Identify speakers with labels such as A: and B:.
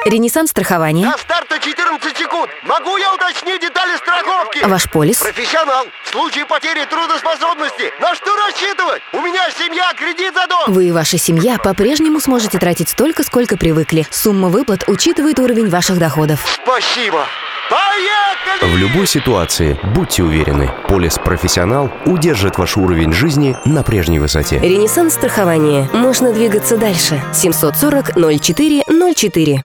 A: Ренессанс страхования.
B: До старта 14 секунд. Могу я уточнить детали страховки?
A: Ваш полис.
B: Профессионал. В случае потери трудоспособности. На что рассчитывать? У меня семья, кредит за дом.
A: Вы и ваша семья по-прежнему сможете тратить столько, сколько привыкли. Сумма выплат учитывает уровень ваших доходов.
B: Спасибо. Поехали!
C: В любой ситуации будьте уверены, полис «Профессионал» удержит ваш уровень жизни на прежней высоте.
A: Ренессанс страхования. Можно двигаться дальше. 740 04 04.